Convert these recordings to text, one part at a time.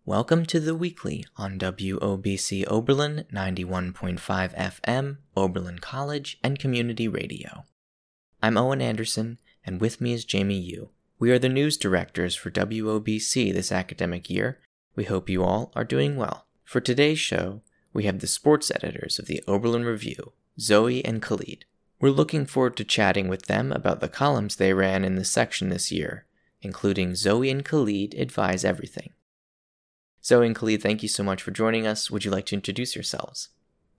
Welcome to The Weekly on WOBC Oberlin 91.5 FM, Oberlin College and Community Radio. I'm Owen Anderson, and with me is Jamie Yu. We are the news directors for WOBC this academic year. We hope you all are doing well. For today's show, we have the sports editors of the Oberlin Review, Zoe and Khalid. We're looking forward to chatting with them about the columns they ran in the section this year, including Zoe and Khalid Advise Everything. Zoe and Khalid, thank you so much for joining us. Would you like to introduce yourselves?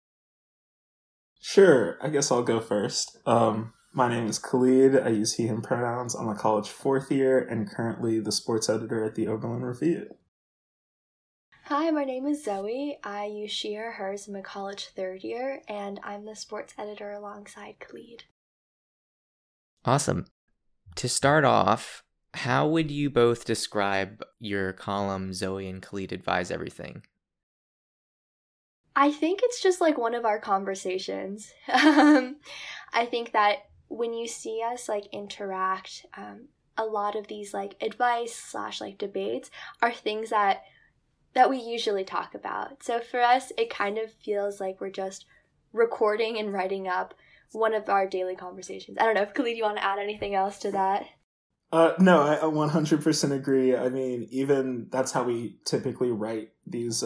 Sure, I guess I'll go first. My name is Khalid. I use he, him pronouns. I'm a college fourth year and currently the sports editor at the Oberlin Review. Hi, my name is Zoe. I use she, her, hers. I'm a college third year, and I'm the sports editor alongside Khalid. Awesome. To start off, how would you both describe your column, Zoe and Khalid Advise Everything? I think it's just like one of our conversations. I think that when you see us interact, a lot of these advice / debates are things that we usually talk about. So for us, it kind of feels like we're just recording and writing up one of our daily conversations. I don't know if Khalid, you want to add anything else to that? No, I 100% agree. I mean, even that's how we typically write these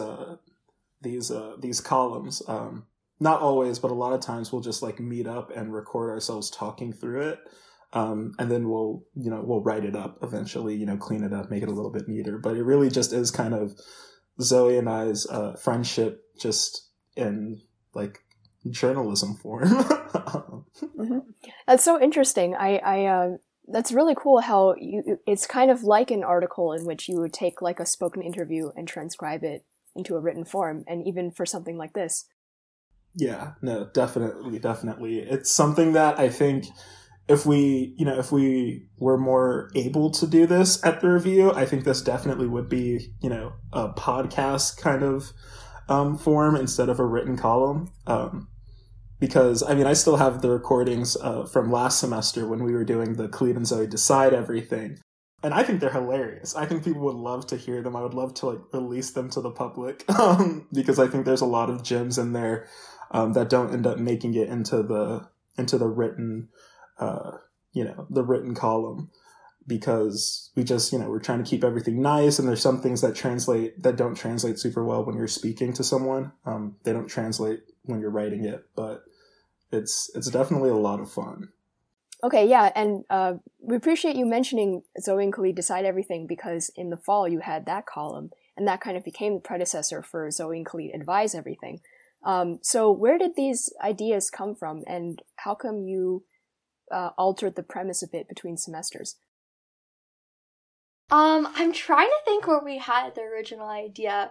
columns. Not always, but a lot of times we'll just meet up and record ourselves talking through it. And then we'll write it up eventually, clean it up, make it a little bit neater. But it really just is kind of Zoe and I's friendship just in journalism form. Mm-hmm. That's so interesting. That's really cool how it's kind of like an article in which you would take a spoken interview and transcribe it into a written form, and even for something like this. Yeah, no, definitely. It's something that I think if we were more able to do this at the review, I think this definitely would be, a podcast kind of form instead of a written column. Because, I still have the recordings from last semester when we were doing the Khalid and Zoe Decide Everything. And I think they're hilarious. I think people would love to hear them. I would love to release them to the public because I think there's a lot of gems in there that don't end up making it into the written, the written column, because we just, we're trying to keep everything nice. And there's some things that don't translate super well when you're speaking to someone. They don't translate when you're writing it, but it's definitely a lot of fun. Okay, yeah, and we appreciate you mentioning Zoe and Khalid Decide Everything, because in the fall you had that column, and that kind of became the predecessor for Zoe and Khalid Advise Everything. So where did these ideas come from, and how come you altered the premise a bit between semesters? I'm trying to think where we had the original idea.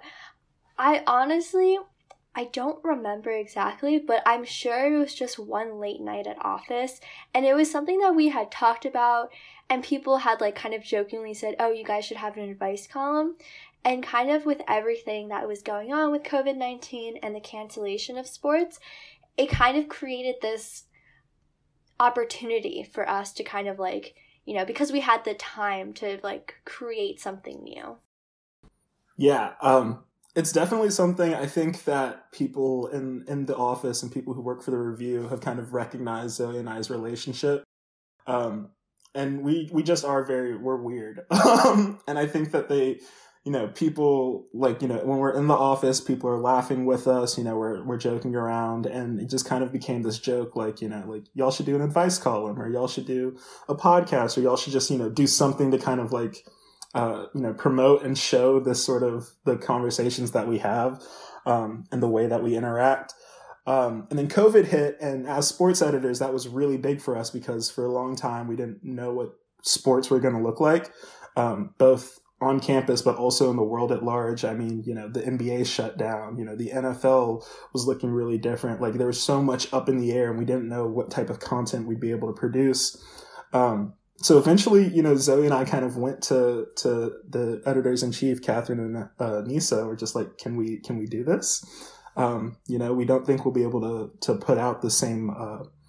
I don't remember exactly, but I'm sure it was just one late night at office, and it was something that we had talked about, and people had kind of jokingly said, oh, you guys should have an advice column. And kind of with everything that was going on with COVID-19 and the cancellation of sports, it kind of created this opportunity for us to kind of because we had the time to create something new. Yeah, it's definitely something I think that people in the office and people who work for the review have kind of recognized Zoe and I's relationship. And we just are we're weird. And I think that they, people when we're in the office, people are laughing with us, we're joking around, and it just kind of became this joke, y'all should do an advice column, or y'all should do a podcast, or y'all should just, do something to kind of promote and show this sort of the conversations that we have, and the way that we interact. And then COVID hit, and as sports editors, that was really big for us because for a long time we didn't know what sports were going to look like, both on campus, but also in the world at large. The NBA shut down, the NFL was looking really different. There was so much up in the air, and we didn't know what type of content we'd be able to produce. So eventually, Zoe and I kind of went to the editors-in-chief, Catherine and Nisa. We're just can we do this? We don't think we'll be able to put out the same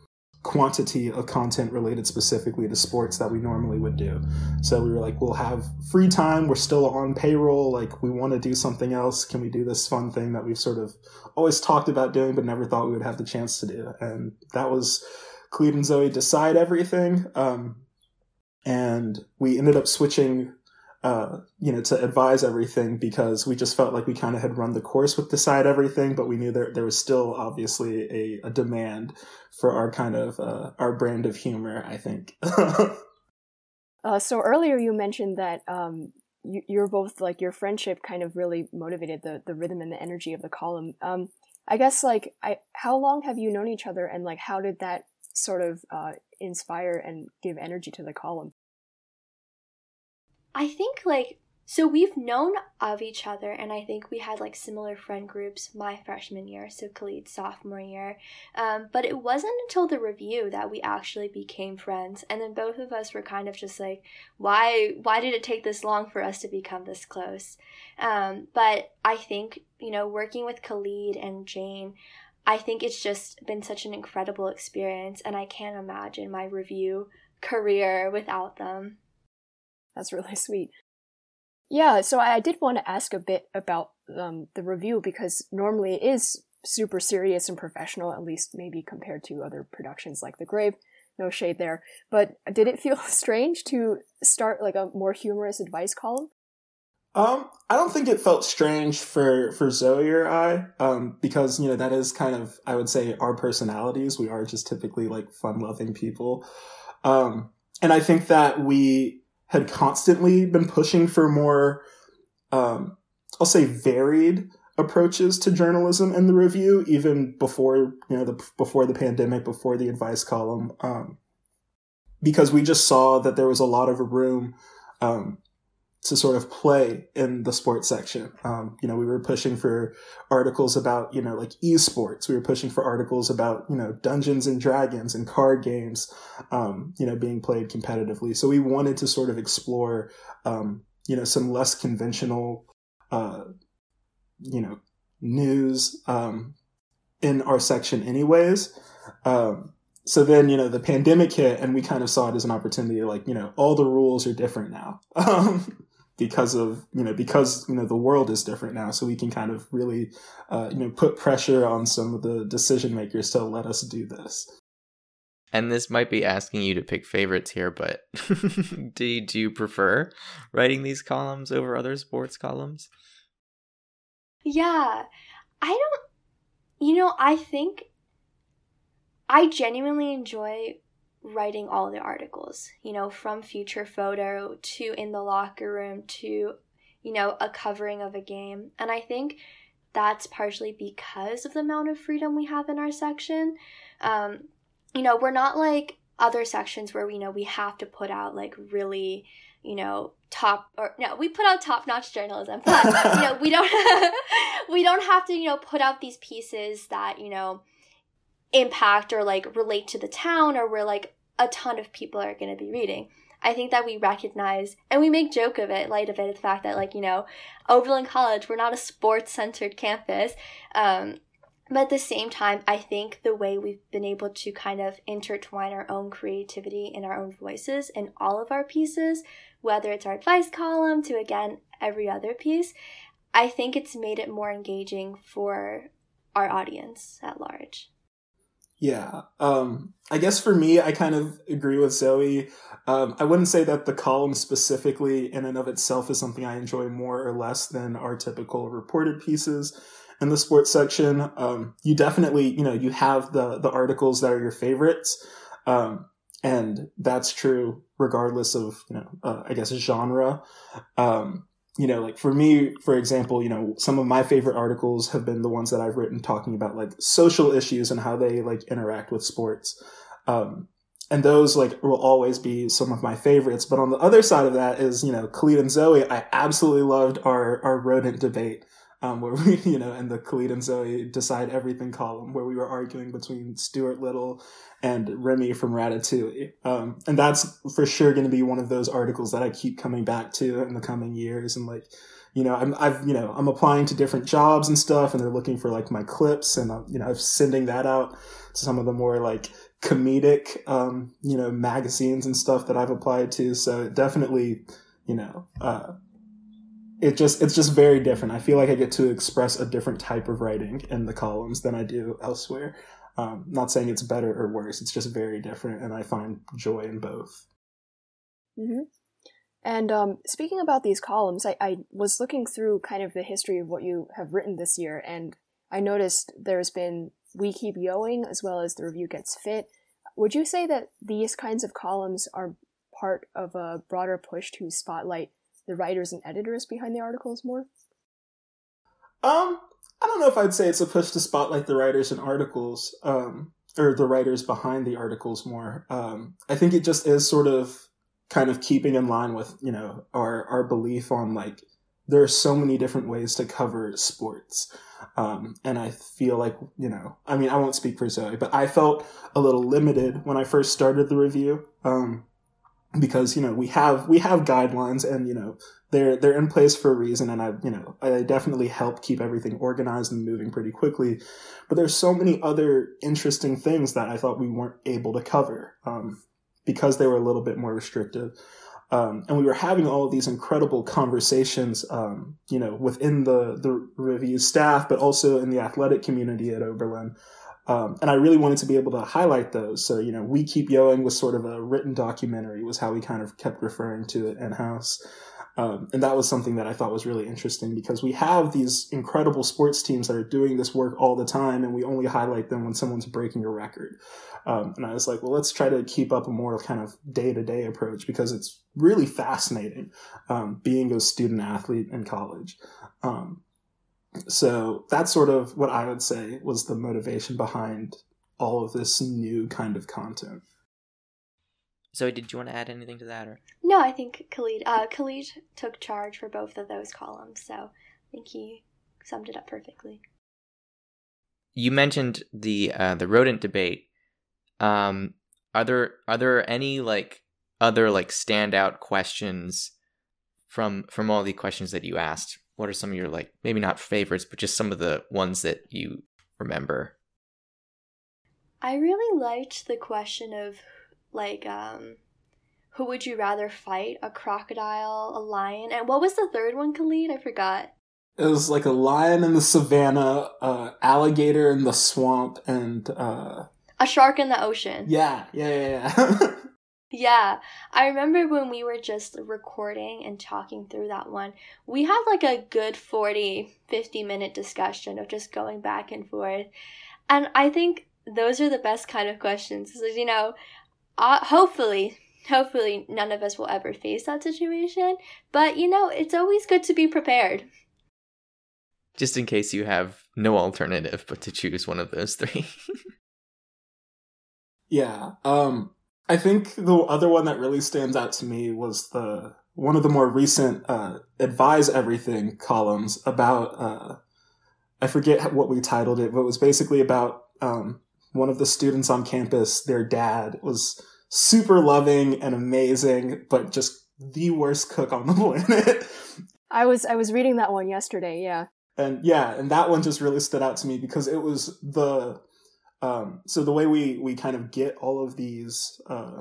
quantity of content related specifically to sports that we normally would do. So we were like, we'll have free time. We're still on payroll. Like, we want to do something else. Can we do this fun thing that we've sort of always talked about doing, but never thought we would have the chance to do? And that was Khalid and Zoe Decide Everything. And we ended up switching to Advise Everything because we just felt like we kind of had run the course with Decide Everything, but we knew there was still obviously a demand for our kind of our brand of humor, I think. So earlier you mentioned that you're both, like, your friendship kind of really motivated the rhythm and the energy of the column. I guess, like, how long have you known each other, and like how did that sort of inspire and give energy to the column? I think, like, so we've known of each other, and I think we had, like, similar friend groups my freshman year, so Khalid's sophomore year. But it wasn't until the review that we actually became friends, and then both of us were kind of just like, why did it take this long for us to become this close? But I think, working with Khalid and Jane, I think it's just been such an incredible experience, and I can't imagine my review career without them. That's really sweet. Yeah, so I did want to ask a bit about the review, because normally it is super serious and professional, at least maybe compared to other productions like The Grave. No shade there. But did it feel strange to start like a more humorous advice column? I don't think it felt strange for Zoe or I, because, that is kind of, I would say, our personalities. We are just typically like fun-loving people. And I think that we had constantly been pushing for more, I'll say, varied approaches to journalism in the review, even before, before the pandemic, before the advice column, because we just saw that there was a lot of room to sort of play in the sports section. We were pushing for articles about, like esports. We were pushing for articles about, Dungeons and Dragons and card games, being played competitively. So we wanted to sort of explore, some less conventional, news, in our section anyways. So then, the pandemic hit, and we kind of saw it as an opportunity, like, all the rules are different now. Because the world is different now. So we can kind of really, put pressure on some of the decision makers to let us do this. And this might be asking you to pick favorites here, but do you prefer writing these columns over other sports columns? Yeah, I think I genuinely enjoy writing all the articles, from Future Photo to In the Locker Room to, a covering of a game. And I think that's partially because of the amount of freedom we have in our section. We're not like other sections where, we have to put out like really, we put out top-notch journalism, but, we don't have to, put out these pieces that, impact or like relate to the town, or where like a ton of people are going to be reading. I think that we recognize, and we make light of it, the fact that, like, Oberlin College, we're not a sports-centered campus. But at the same time, I think the way we've been able to kind of intertwine our own creativity and our own voices in all of our pieces, whether it's our advice column to, again, every other piece, I think it's made it more engaging for our audience at large. Yeah. I guess for me, I kind of agree with Zoe. I wouldn't say that the column specifically in and of itself is something I enjoy more or less than our typical reported pieces in the sports section. You definitely, you have the articles that are your favorites. And that's true regardless of, I guess, genre. Like for me, for example, some of my favorite articles have been the ones that I've written talking about like social issues and how they like interact with sports. And those like will always be some of my favorites. But on the other side of that is, Khalid and Zoe, I absolutely loved our rodent debate, where we, in the Khalid and Zoe Decide Everything column, where we were arguing between Stuart Little and Remy from Ratatouille. And that's for sure going to be one of those articles that I keep coming back to in the coming years. And like, I'm applying to different jobs and stuff, and they're looking for like my clips, and I'm sending that out to some of the more like comedic, magazines and stuff that I've applied to. So it definitely, it's just very different. I feel like I get to express a different type of writing in the columns than I do elsewhere. Not saying it's better or worse. It's just very different, and I find joy in both. Mm-hmm. And speaking about these columns, I was looking through kind of the history of what you have written this year, and I noticed there's been We Keep Yoing as well as The Review Gets Fit. Would you say that these kinds of columns are part of a broader push to spotlight the writers and editors behind the articles more? I don't know if I'd say it's a push to spotlight the writers and articles, or the writers behind the articles more. I think it just is sort of kind of keeping in line with, our belief on, like, there are so many different ways to cover sports. And I feel like, I won't speak for Zoe, but I felt a little limited when I first started the review. Because, we have guidelines, and, they're in place for a reason. And I definitely help keep everything organized and moving pretty quickly. But there's so many other interesting things that I thought we weren't able to cover, because they were a little bit more restrictive. And we were having all of these incredible conversations, within the review staff, but also in the athletic community at Oberlin. And I really wanted to be able to highlight those. So, We Keep Yoing was sort of a written documentary, was how we kind of kept referring to it in-house. And that was something that I thought was really interesting, because we have these incredible sports teams that are doing this work all the time, and we only highlight them when someone's breaking a record. And I was like, well, let's try to keep up a more kind of day-to-day approach, because it's really fascinating, being a student athlete in college. So that's sort of what I would say was the motivation behind all of this new kind of content. Zoe, did you want to add anything to that? Or? No, I think Khalid took charge for both of those columns, so I think he summed it up perfectly. You mentioned the rodent debate. Are there any other standout questions from all the questions that you asked? What are some of your maybe not favorites, but just some of the ones that you remember? I really liked the question of who would you rather fight, a crocodile, a lion, and what was the third one, Khalid? I forgot. It was like a lion in the savannah, alligator in the swamp, and a shark in the ocean. Yeah. Yeah, I remember when we were just recording and talking through that one, we had a good 40-50 minute discussion of just going back and forth. And I think those are the best kind of questions. Because, hopefully none of us will ever face that situation. But, it's always good to be prepared. Just in case you have no alternative but to choose one of those three. Yeah. I think the other one that really stands out to me was one of the more recent Advise Everything columns about, I forget what we titled it, but it was basically about one of the students on campus. Their dad was super loving and amazing, but just the worst cook on the planet. I was reading that one yesterday, yeah. And that one just really stood out to me, because it was so the way we kind of get all of these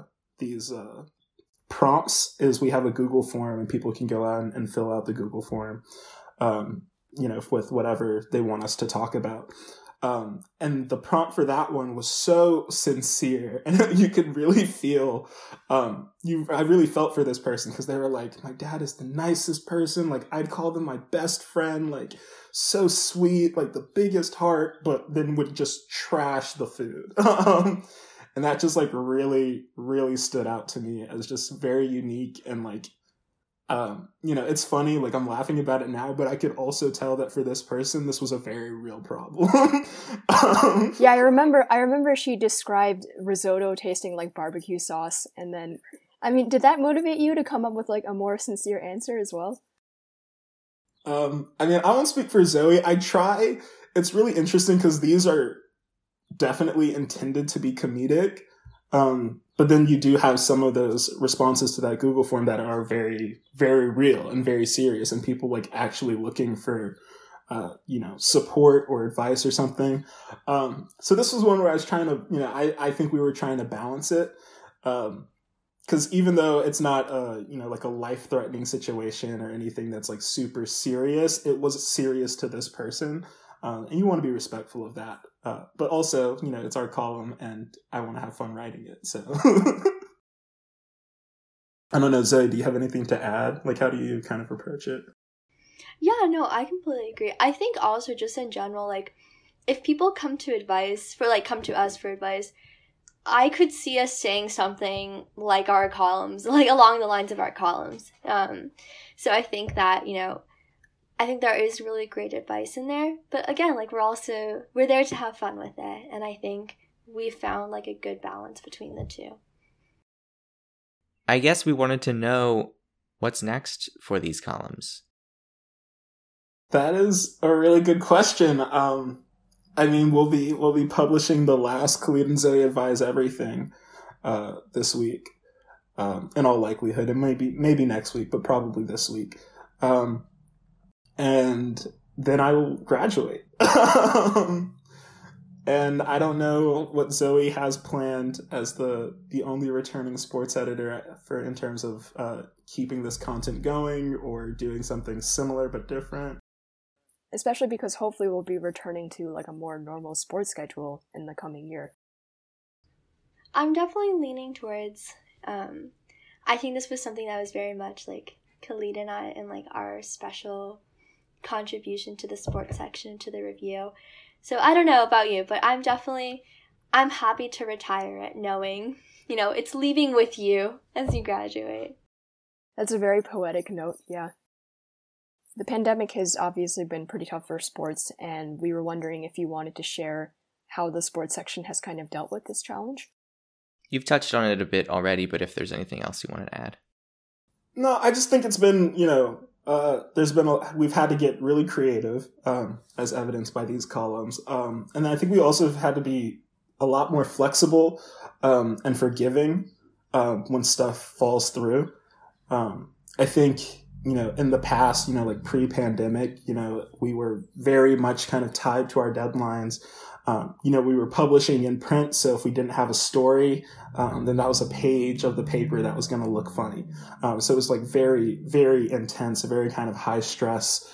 prompts is we have a Google form, and people can go out and fill out the Google form, with whatever they want us to talk about. And the prompt for that one was so sincere, and you could really feel, I really felt for this person, because they were like, my dad is the nicest person. I'd call them my best friend, so sweet, the biggest heart, but then would just trash the food. And that just really, really stood out to me as just very unique. And it's funny, I'm laughing about it now, but I could also tell that for this person, this was a very real problem. Yeah, I remember she described risotto tasting like barbecue sauce. And then, did that motivate you to come up with a more sincere answer as well? I won't speak for Zoe. I try. It's really interesting, because these are definitely intended to be comedic. But then you do have some of those responses to that Google form that are very, very real and very serious, and people actually looking for support or advice or something. So this was one where I was trying to, I think we were trying to balance it. Because even though it's not like a life-threatening situation or anything that's like super serious, it was serious to this person. And you want to be respectful of that. But also, it's our column and I want to have fun writing it. So I don't know, Zoe, do you have anything to add? Like, how do you kind of approach it? Yeah, no, I completely agree. I think also just in general, like, if people come to us for advice, I could see us saying something like our columns, like along the lines of our columns. So I think that, I think there is really great advice in there. But again, like, we're there to have fun with it. And I think we found like a good balance between the two. I guess we wanted to know what's next for these columns. That is a really good question. We'll be publishing the last Khalid and Zoe Advise Everything this week. In all likelihood, it maybe next week, but probably this week. And then I will graduate. And I don't know what Zoe has planned as the only returning sports editor in terms of keeping this content going or doing something similar but different. Especially because hopefully we'll be returning to like a more normal sports schedule in the coming year. I'm definitely leaning towards, I think this was something that was very much like Khalid and I and like our special contribution to the sports section, to the review. So I don't know about you, but I'm happy to retire it knowing, it's leaving with you as you graduate. That's a very poetic note, yeah. The pandemic has obviously been pretty tough for sports, and we were wondering if you wanted to share how the sports section has kind of dealt with this challenge. You've touched on it a bit already, but if there's anything else you want to add. No, I just think it's been, we've had to get really creative, as evidenced by these columns. And I think we also have had to be a lot more flexible, and forgiving, when stuff falls through. I think, in the past, like pre-pandemic, we were very much kind of tied to our deadlines. We were publishing in print, so if we didn't have a story, then that was a page of the paper that was going to look funny. So it was like very, very intense, a very kind of high stress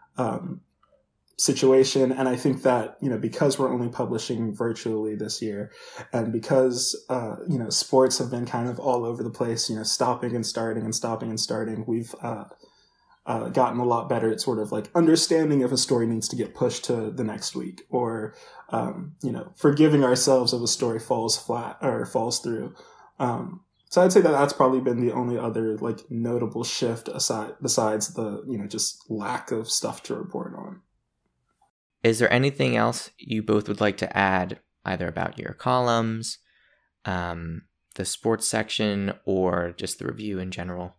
situation. And I think that, because we're only publishing virtually this year, and because, sports have been kind of all over the place, stopping and starting, we've gotten a lot better at sort of like understanding if a story needs to get pushed to the next week, or, forgiving ourselves if a story falls flat or falls through. So I'd say that that's probably been the only other like notable shift besides the, just lack of stuff to report on. Is there anything else you both would like to add, either about your columns, the sports section, or just the review in general?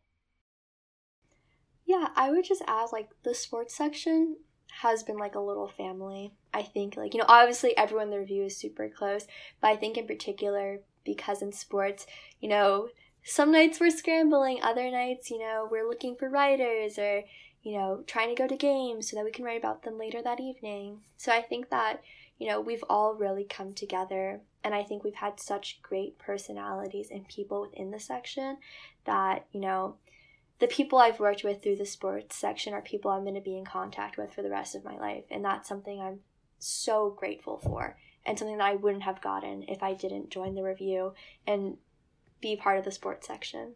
Yeah, I would just add, like, the sports section has been like a little family. I think, like, obviously everyone in the review is super close, but I think in particular, because in sports, some nights we're scrambling, other nights, we're looking for writers, or, trying to go to games so that we can write about them later that evening. So I think that, we've all really come together, and I think we've had such great personalities and people within the section that, the people I've worked with through the sports section are people I'm going to be in contact with for the rest of my life. And that's something I'm so grateful for, and something that I wouldn't have gotten if I didn't join the review and be part of the sports section.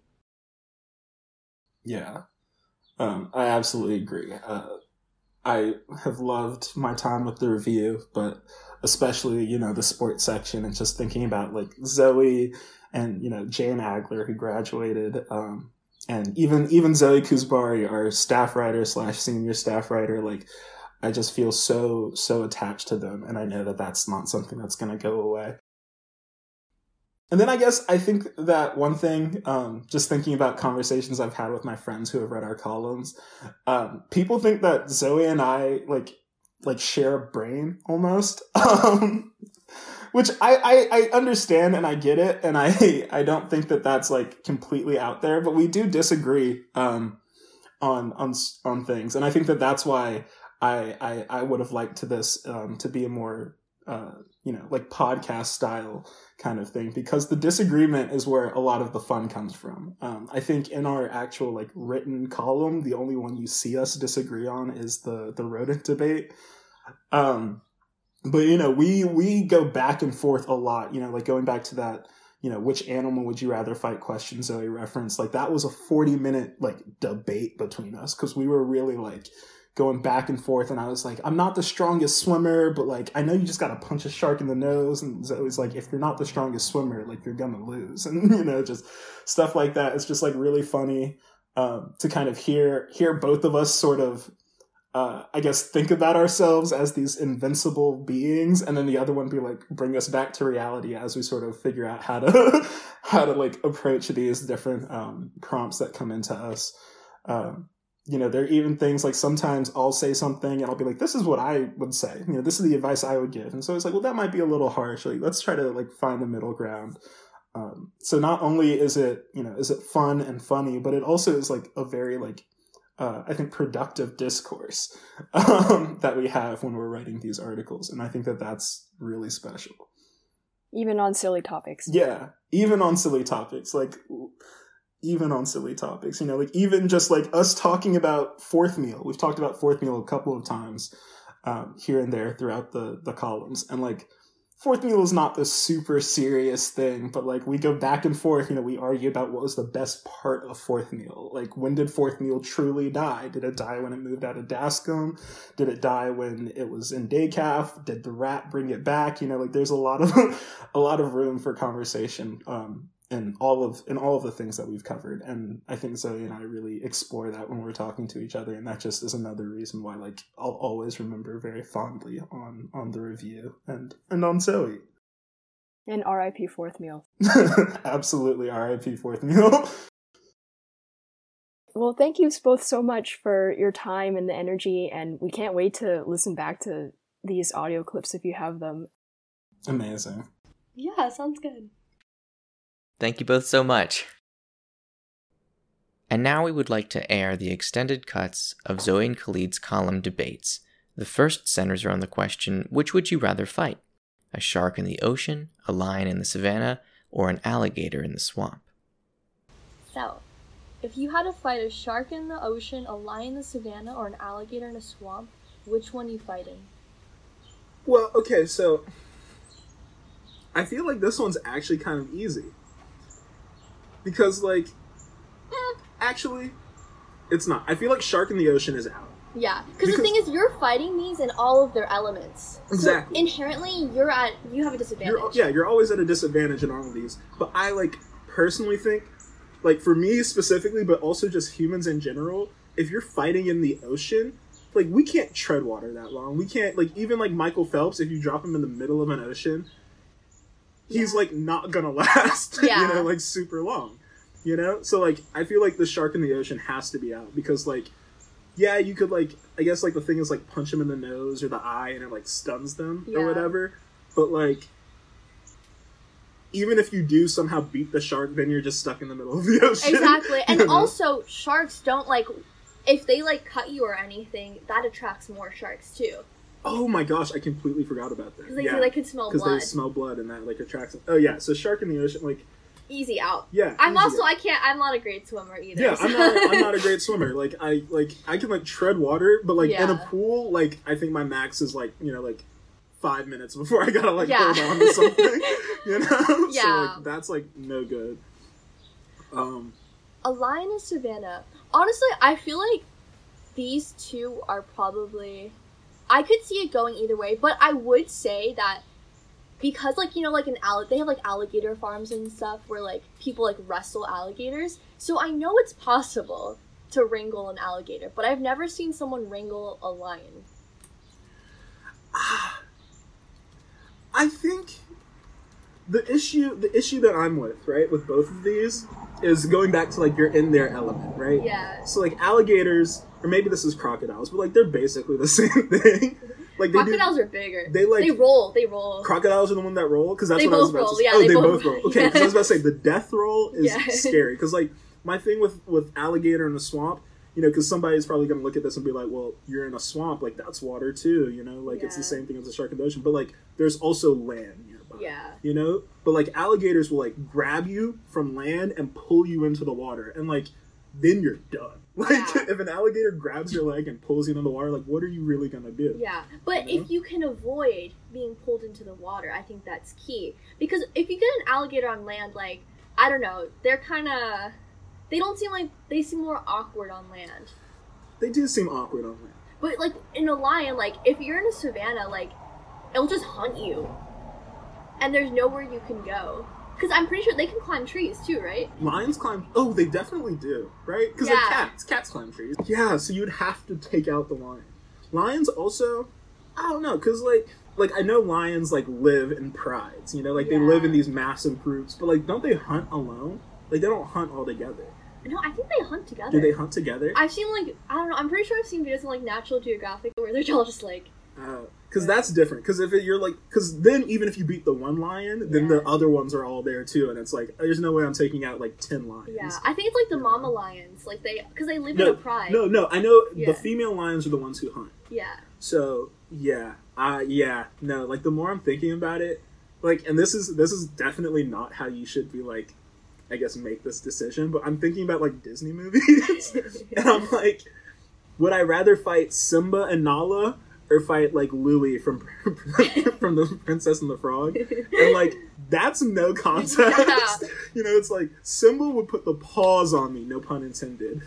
Yeah, I absolutely agree. I have loved my time with the review, but especially, the sports section, and just thinking about like Zoe and, Jane Agler, who graduated, and even Zoe Kuzbari, our staff writer / senior staff writer, like, I just feel so attached to them. And I know that that's not something that's going to go away. And then I think that one thing, just thinking about conversations I've had with my friends who have read our columns, people think that Zoe and I like share a brain almost. Which I understand, and I get it, and I don't think that that's like completely out there, but we do disagree on things, and I think that that's why I would have liked this to be a more like podcast style kind of thing, because the disagreement is where a lot of the fun comes from. I think in our actual like written column, the only one you see us disagree on is the rodent debate. But we go back and forth a lot, like going back to that, which animal would you rather fight question Zoe reference. Like that was a 40-minute like debate between us, because we were really like going back and forth, and I was like, I'm not the strongest swimmer, but like I know you just gotta punch a shark in the nose, and Zoe's like, if you're not the strongest swimmer, like you're gonna lose, and just stuff like that. It's just like really funny to kind of hear both of us sort of I guess think about ourselves as these invincible beings, and then the other one be like, bring us back to reality as we sort of figure out how to like approach these different prompts that come into us. There are even things like sometimes I'll say something and I'll be like, this is what I would say, this is the advice I would give, and so it's like, well, that might be a little harsh, like let's try to like find the middle ground. So not only is it fun and funny, but it also is like a very like I think productive discourse that we have when we're writing these articles. And I think that that's really special. Even on silly topics. Yeah, even on silly topics. Like, even on silly topics, like even just like us talking about fourth meal. We've talked about fourth meal a couple of times here and there throughout the columns. And like, fourth meal is not this super serious thing, but like we go back and forth, we argue about what was the best part of fourth meal. Like, when did fourth meal truly die? Did it die when it moved out of Dascom? Did it die when it was in Daycaf? Did the rat bring it back? Like there's a lot of room for conversation in all of the things that we've covered. And I think Zoe and I really explore that when we're talking to each other, and that just is another reason why like I'll always remember very fondly on the review and on Zoe. And R.I.P. fourth meal. Absolutely, R.I.P. fourth meal. Well, thank you both so much for your time and the energy, and we can't wait to listen back to these audio clips if you have them. Amazing. Yeah, sounds good. Thank you both so much. And now we would like to air the extended cuts of Zoe and Khalid's column debates. The first centers around the question, which would you rather fight? A shark in the ocean, a lion in the savannah, or an alligator in the swamp? So, if you had to fight a shark in the ocean, a lion in the savannah, or an alligator in a swamp, which one are you fighting? Well, okay, so I feel like this one's actually kind of easy. Because, like, actually, it's not. I feel like shark in the ocean is out. Yeah, because the thing is, you're fighting these in all of their elements. Exactly. So inherently, you have a disadvantage. You're always at a disadvantage in all of these. But I, like, personally think, like, for me specifically, but also just humans in general, if you're fighting in the ocean, like, we can't tread water that long. We can't, like, even, like, Michael Phelps, if you drop him in the middle of an ocean, he's, like, not gonna last, like, super long, So, like, I feel like the shark in the ocean has to be out, because, like, yeah, you could, like, I guess, like, the thing is, like, punch them in the nose or the eye and it, like, stuns them or whatever, but, like, even if you do somehow beat the shark, then you're just stuck in the middle of the ocean. Exactly, and also, sharks don't, like, if they, like, cut you or anything, that attracts more sharks, too. Oh my gosh, I completely forgot about that. Because they can smell blood. Because they smell blood and that, like, attracts them. Oh, yeah, so shark in the ocean, like... Easy out. Yeah. I'm not a great swimmer either. Yeah, so. I'm not a great swimmer. Like, I can, like, tread water, but, like, in a pool, like, I think my max is, like, 5 minutes before I gotta, like, hold on to something, Yeah. So, like, that's, like, no good. A lion in savannah. Honestly, I feel like these two are probably... I could see it going either way, but I would say that because, like, like they have, like, alligator farms and stuff where, like, people, like, wrestle alligators. So I know it's possible to wrangle an alligator, but I've never seen someone wrangle a lion. I think the issue that I'm with, right, with both of these is going back to, like, you're in their element, right? Yeah. So, like, alligators, or maybe this is crocodiles, but, like, they're basically the same thing. Like, crocodiles are bigger. They roll. Crocodiles are the one that roll? Because that's what I was about to say. Yeah, they both roll. Okay, because I was about to say, the death roll is Yeah. scary. Because, like, my thing with alligator in the swamp, you know, because somebody's probably going to look at this and be like, well, you're in a swamp, like, that's water too, you know, like, it's the same thing as a shark in the ocean, but, like, there's also land nearby, you know, but, like, alligators will, like, grab you from land and pull you into the water, and, like, then you're done. Like, if an alligator grabs your leg and pulls you into the water, like, what are you really gonna do? Yeah, but you know? if you can avoid being pulled into the water, I think that's key. Because if you get an alligator on land, like, I don't know, they're kind of... They don't seem like... They seem more awkward on land. They do seem awkward on land. But, like, in a lion, like, if you're in a savannah, like, it'll just hunt you. And there's nowhere you can go. Because I'm pretty sure they can climb trees, too, right? Lions climb... Oh, they definitely do, right? Because Yeah. they're cats. Cats climb trees. Yeah, so you'd have to take out the lion. Lions also... I don't know, because, like, I know lions, like, live in prides, you know? Like, they Yeah. live in these massive groups, but, like, don't they hunt alone? Like, they don't hunt all together. No, I think they hunt together. Do they hunt together? I've seen, like, I don't know, I'm pretty sure I've seen videos on, like, Natural Geographic where they're all just, like... Because that's different. Because if you're like, because then even if you beat the one lion, then the other ones are all there too, and it's like there's no way I'm taking out like 10 lions. Yeah, I think it's like the mama lions, like because they live in a pride. No, I know Yeah. the female lions are the ones who hunt. Yeah. So no, like the more I'm thinking about it, like, and this is definitely not how you should be like, I guess make this decision, but I'm thinking about like Disney movies, and I'm like, would I rather fight Simba and Nala? Or fight like Louie from the Princess and the Frog, and like that's no contest. Yeah. You know, it's like Simba would put the paws on me, no pun intended.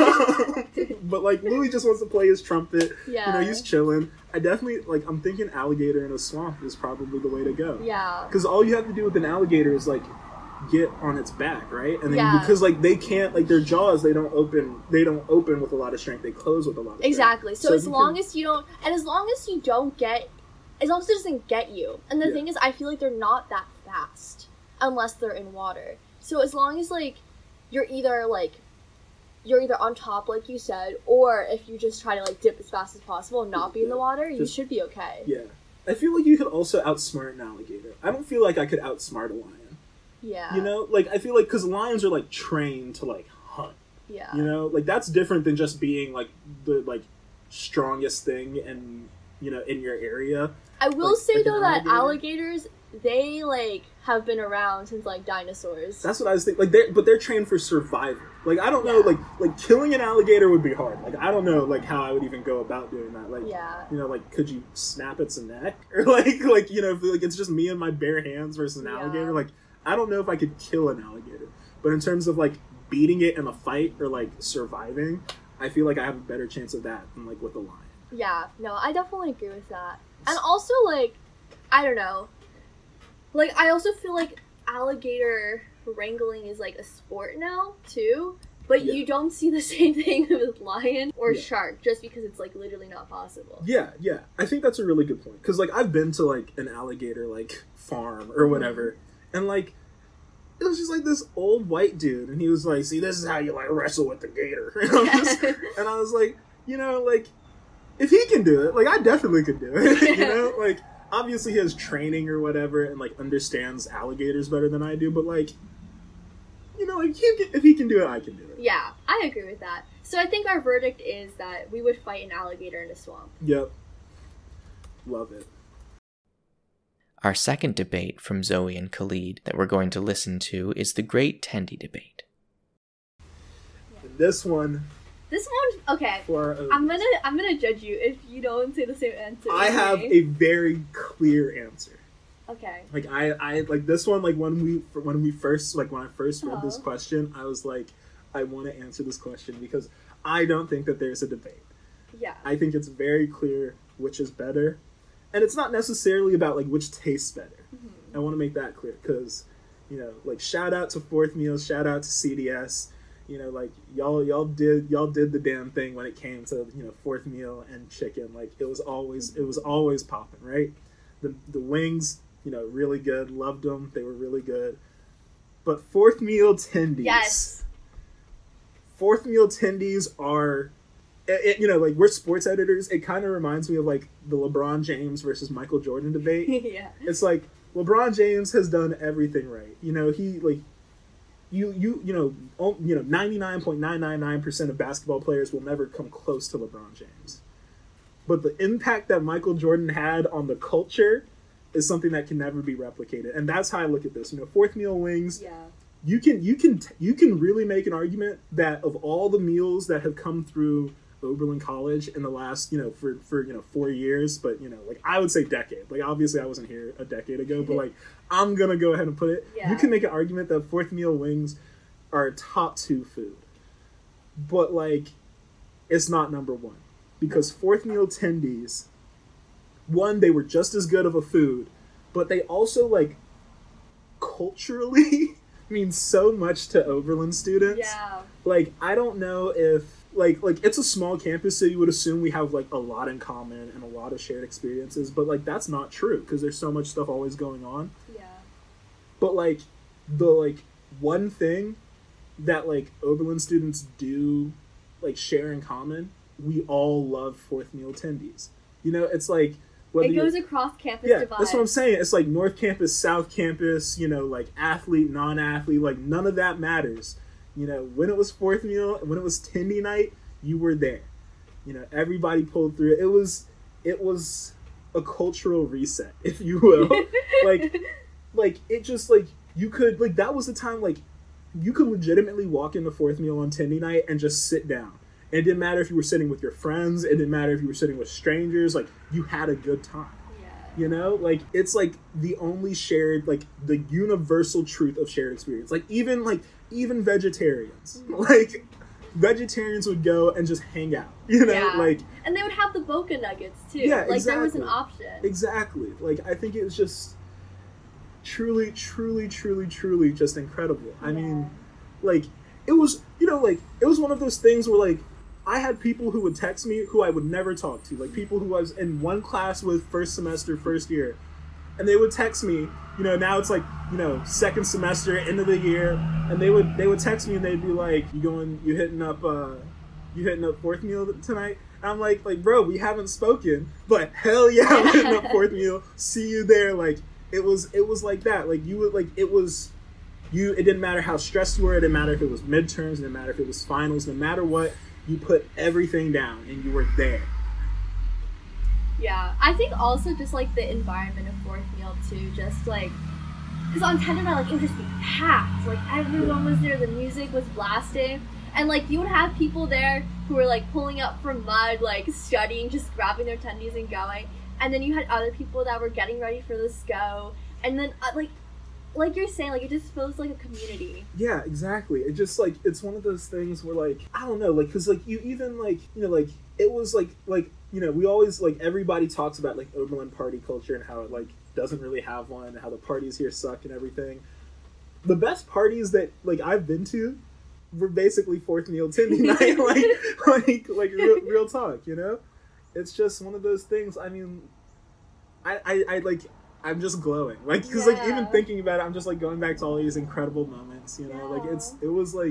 But like Louie just wants to play his trumpet. Yeah. You know, he's chilling. I definitely like. I'm thinking alligator in a swamp is probably the way to go. Yeah. Because all you have to do with an alligator is like get on its back, right? And then Yeah. because like they can't, like their jaws, they don't open with a lot of strength. They close with a lot of strength. Exactly. So as you long can- as you don't, and as long as you don't get, as long as it doesn't get you. And the Yeah. thing is, I feel like they're not that fast unless they're in water. So as long as like you're either on top, like you said, or if you just try to like dip as fast as possible and not be in the water, you Just- should be okay. Yeah. I feel like you could also outsmart an alligator. I don't feel like I could outsmart a lion. Yeah. You know? Like, I feel like, because lions are, like, trained to, like, hunt. Yeah. You know? Like, that's different than just being, like, the, like, strongest thing in, you know, in your area. I will like- say like an though that alligator. alligators, they like have been around since like dinosaurs. That's what I was thinking. Like, they're trained for survival. Like, I don't know, Yeah. like, killing an alligator would be hard. Like, I don't know, like, how I would even go about doing that. Like, Yeah. you know, like, could you snap its neck? Or, like, you know, if, like, it's just me and my bare hands versus an Yeah. alligator. Like, I don't know if I could kill an alligator. But in terms of, like, beating it in a fight or, like, surviving, I feel like I have a better chance of that than, like, with a lion. Yeah, no, I definitely agree with that. And also, like, I don't know. Like, I also feel like alligator wrangling is, like, a sport now, too. But Yeah. you don't see the same thing with lion or Yeah. shark, just because it's, like, literally not possible. Yeah. I think that's a really good point. Because, like, I've been to, like, an alligator, like, farm or whatever. And, like, it was just, like, this old white dude. And he was like, see, this is how you, like, wrestle with the gator. And I was like, you know, like, if he can do it, like, I definitely could do it. You know? Like, obviously he has training or whatever and, like, understands alligators better than I do. But, like, you know, like, if he can do it, I can do it. Yeah, I agree with that. So I think our verdict is that we would fight an alligator in a swamp. Yep. Love it. Our second debate from Zoe and Khalid that we're going to listen to is the Great Tendy Debate. And this one, Okay. for our I'm gonna judge you if you don't say the same answer. I have okay? a very clear answer. Okay. Like I like this one. Like when I first read this Uh-huh. question, I was like, I want to answer this question because I don't think that there's a debate. Yeah. I think it's very clear which is better, and it's not necessarily about like which tastes better. Mm-hmm. I want to make that clear because, you know, like shout out to Fourth Meal, shout out to CDS. You know, like y'all did the damn thing when it came to, you know, Fourth Meal and chicken. Like it was always popping, right? The wings, you know, really good. Loved them. They were really good. But Fourth Meal tendies. Yes. Fourth Meal tendies are, you know, like we're sports editors. It kind of reminds me of like the LeBron James versus Michael Jordan debate. Yeah. It's like LeBron James has done everything right. You know, you know 99.999% of basketball players will never come close to LeBron James. But the impact that Michael Jordan had on the culture is something that can never be replicated. And that's how I look at this. You know, fourth meal wings. Yeah. You can really make an argument that of all the meals that have come through Oberlin College in the last, for 4 years, but like I would say decade. Like obviously I wasn't here a decade ago, but like I'm gonna go ahead and put it. Yeah. You can make an argument that fourth meal wings are top 2 food, but like it's not number 1 because fourth meal tendies, one, they were just as good of a food, but they also like culturally mean so much to Oberlin students. Yeah. Like I don't know if like it's a small campus, so you would assume we have like a lot in common and a lot of shared experiences, but like that's not true because there's so much stuff always going on. Yeah. But like the one thing that like Oberlin students do like share in common, we all love fourth meal tendies. You know, it's like it goes across campus yeah, divides. that's what I'm saying. It's like North Campus, South Campus, like athlete, non-athlete, like none of that matters. When it was fourth meal, when it was tendy night, you were there. Everybody pulled through. It was a cultural reset, if you will. like it just like you could like that was the time like you could legitimately walk into fourth meal on tendy night and just sit down. It didn't matter if you were sitting with your friends. It didn't matter if you were sitting with strangers. Like, you had a good time. Yeah. Like, it's, like, the only shared, like, the universal truth of shared experience. Like, even vegetarians. Like, vegetarians would go and just hang out. Yeah. Like... And they would have the Boca Nuggets, too. Yeah, like, exactly. there was an option. Exactly. Like, I think it was just truly, truly, truly, truly just incredible. I mean, like, it was, it was one of those things where, like, I had people who would text me who I would never talk to, like people who I was in one class with first semester, first year, and they would text me, now it's like, second semester, end of the year, and they would text me and they'd be like, you hitting up fourth meal tonight? And I'm like, bro, we haven't spoken, but hell yeah, I'm hitting up fourth meal, see you there. Like, it was like that. Like, you would, like, it didn't matter how stressed you were, it didn't matter if it was midterms, it didn't matter if it was finals, no matter what, you put everything down and you were there. Yeah, I think also just like the environment of fourth meal too, just like, because on tender night, like, it would just be packed, like everyone was there, the music was blasting, and like you would have people there who were like pulling up from mud, like studying, just grabbing their tendies and going, and then you had other people that were getting ready for the SCO, and then like you're saying, like, it just feels like a community. Yeah, exactly. It just, like, it's one of those things where, like, I don't know, like, because, like, you even, like, like, it was, like, we always, like, everybody talks about, like, Oberlin party culture and how it, like, doesn't really have one, and how the parties here suck and everything. The best parties that, like, I've been to were basically fourth meal tendy night, like, real talk, It's just one of those things, I mean, I like... I'm just glowing, like, because like even thinking about it, I'm just like going back to all these incredible moments, like it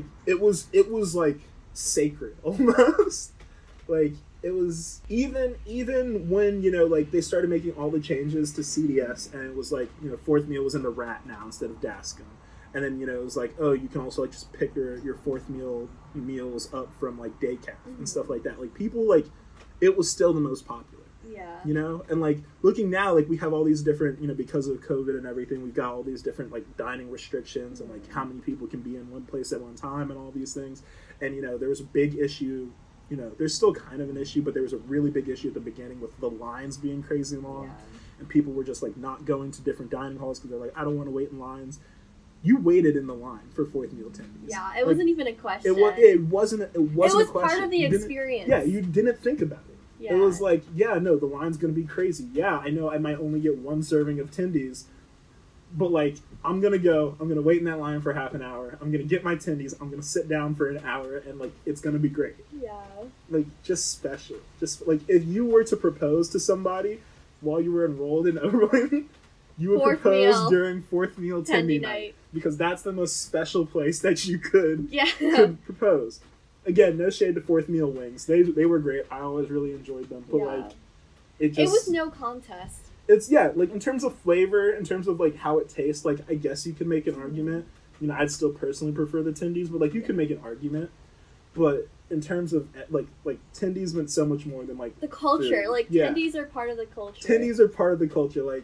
was like sacred almost. Like, it was even when like they started making all the changes to CDS, and it was like fourth meal was in the rat now instead of DASCM, and then it was like, oh, you can also like just pick your fourth meals up from like day camp and stuff like that. Like, people, like, it was still the most popular. Yeah. And like looking now, like, we have all these different, because of COVID and everything, we've got all these different like dining restrictions and like how many people can be in one place at one time and all these things. And there was a big issue, there's still kind of an issue, but there was a really big issue at the beginning with the lines being crazy long, and people were just like not going to different dining halls because they're like, I don't want to wait in lines. You waited in the line for fourth meal tendies. Yeah, it wasn't even a question. It wasn't a question. It was part of the experience. Yeah, you didn't think about it. Yeah. It was like, yeah, no, the line's going to be crazy. Yeah, I know I might only get one serving of tendies, but, like, I'm going to wait in that line for half an hour. I'm going to get my tendies. I'm going to sit down for an hour, and, like, it's going to be great. Yeah. Like, just special. Just, like, if you were to propose to somebody while you were enrolled in Oberlin, you would propose during fourth meal tendy night. Because that's the most special place that you could propose. Again, no shade to fourth meal wings. They were great. I always really enjoyed them. But like, it was no contest. It's like in terms of flavor, in terms of like how it tastes, like I guess you could make an argument. you know, I'd still personally prefer the tendies, but like you can make an argument. But in terms of like tendies meant so much more than like the culture. food. Like tendies are part of the culture. Tendies are part of the culture. Like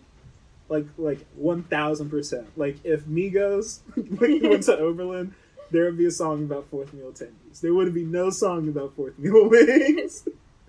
1000%. Like if Migos went to Oberlin, there would be a song about fourth meal tendies. There would be no song about fourth meal wings.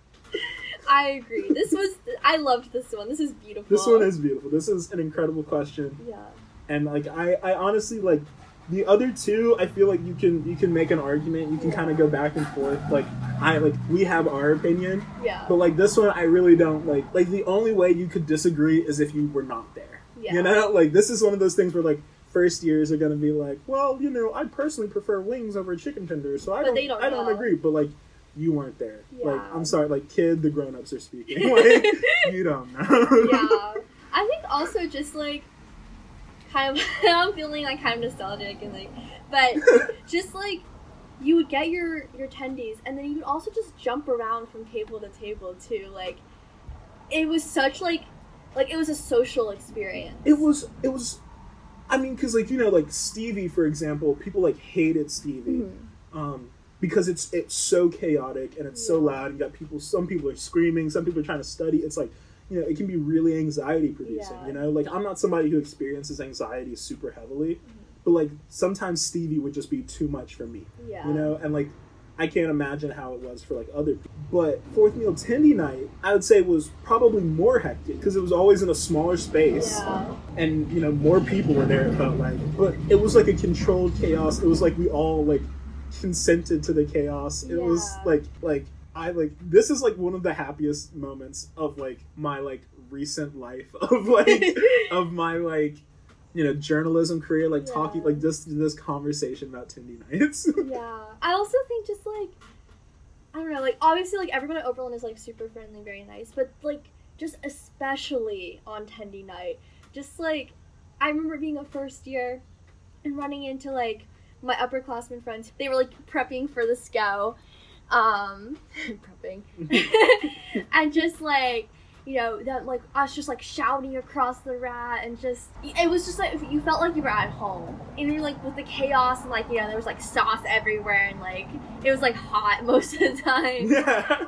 I agree. I loved this one. This is beautiful. This one is beautiful. This is an incredible question. Yeah. And like I honestly like the other two, I feel like you can make an argument. You can kind of go back and forth. Like we have our opinion. Yeah. But like this one, I really don't like. Like the only way you could disagree is if you were not there. Yeah. You know, like this is one of those things where like first years are gonna be like, well, you know, I personally prefer wings over chicken tenders, so I don't agree. But like you weren't there. Yeah. Like I'm sorry, like kid, the grown-ups are speaking. Like you don't know. Yeah. I think also just like kind of I'm feeling like kind of nostalgic and like, but just like you would get your tendies and then you would also just jump around from table to table too. Like it was such like it was a social experience. It was. I mean, because like, you know, like Stevie, for example, people like hated Stevie, because it's so chaotic and it's so loud. And you got some people are screaming, some people are trying to study. It's like, you know, it can be really anxiety producing. You know, like I'm not somebody who experiences anxiety super heavily, but like sometimes Stevie would just be too much for me. Yeah. You know, and like I can't imagine how it was for like other people. But fourth meal tendy night, I would say, was probably more hectic because it was always in a smaller space, and you know more people were there. It felt like, but it was like a controlled chaos. It was like we all like consented to the chaos. It was like this is like one of the happiest moments of like my like recent life of like of my like, you know, journalism career, like talking like this conversation about tendy nights. Yeah. I also think just like, I don't know, like obviously like everyone at Oberlin is like super friendly, very nice, but like just especially on tendy night, just like I remember being a first year and running into like my upperclassmen friends. They were like prepping for the scout, prepping, and just like, you know, that like us just like shouting across the rat and just it was just like you felt like you were at home and you're like with the chaos and like, you know, there was like sauce everywhere and like it was like hot most of the time. Yeah.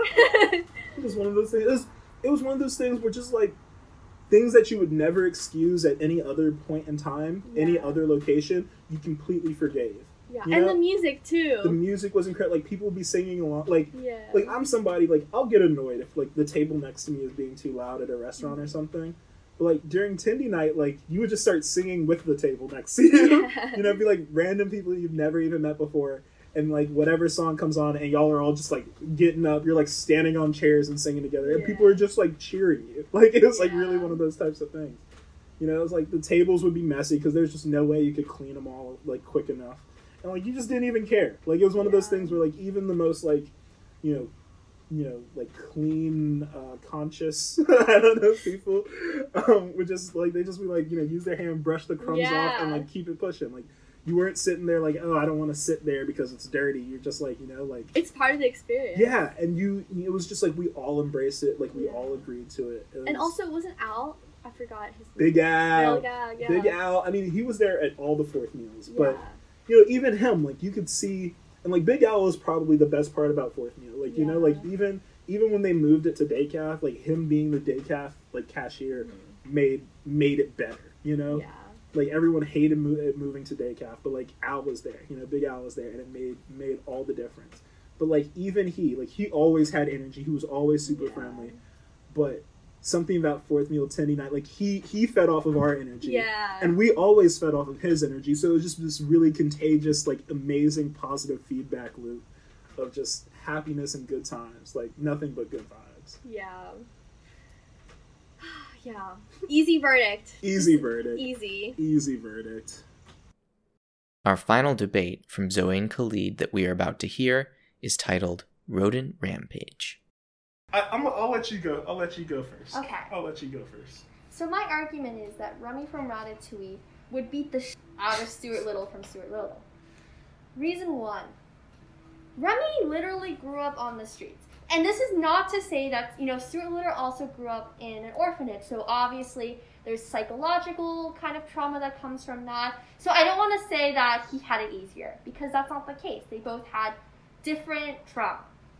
It was one of those things. It was one of those things where just like things that you would never excuse at any other point in time, any other location, you completely forgave. Yeah, you and know? the music too. The music was incredible. Like people would be singing along. Like I'm somebody like I'll get annoyed if like the table next to me is being too loud at a restaurant or something. But like during tendy night, like you would just start singing with the table next to you. You know, it'd be like random people you've never even met before, and like whatever song comes on, and y'all are all just like getting up. You're like standing on chairs and singing together, and people are just like cheering you. Like it was like really one of those types of things. You know, it was like the tables would be messy because there's just no way you could clean them all like quick enough. And like you just didn't even care. Like it was one of those things where like even the most like, you know, like clean, conscious, I don't know, people would just like they just be like, you know, use their hand, brush the crumbs off, and like keep it pushing. Like you weren't sitting there like, oh, I don't want to sit there because it's dirty. You're just like, you know, like it's part of the experience. Yeah, and it was just like we all embraced it, like we all agreed to it. And also, it wasn't Al. I forgot his name. Big Al. Big Al. I mean, he was there at all the fourth meals, but. You know, even him, like, you could see, and, like, Big Al was probably the best part about fourth meal. Like, you know, like, even when they moved it to day calf, like, him being the day calf, like, cashier made it better, you know? Yeah. Like, everyone hated moving to day calf, but, like, Al was there, you know, Big Al was there, and it made all the difference. But, like, even he always had energy. He was always super friendly. But something about fourth meal tendy night, like he fed off of our energy, and we always fed off of his energy, so it was just this really contagious, like amazing positive feedback loop of just happiness and good times, like nothing but good vibes. Easy verdict. Easy verdict. Easy verdict. Our final debate from Zoe and Khalid that we are about to hear is titled Rodent Rampage. I'll let you go. I'll let you go first. Okay. I'll let you go first. So my argument is that Remy from Ratatouille would beat the out of Stuart Little from Stuart Little. Reason 1. Remy literally grew up on the streets. And this is not to say that, Stuart Little also grew up in an orphanage. So obviously there's psychological kind of trauma that comes from that. So I don't want to say that he had it easier, because that's not the case. They both had different trauma.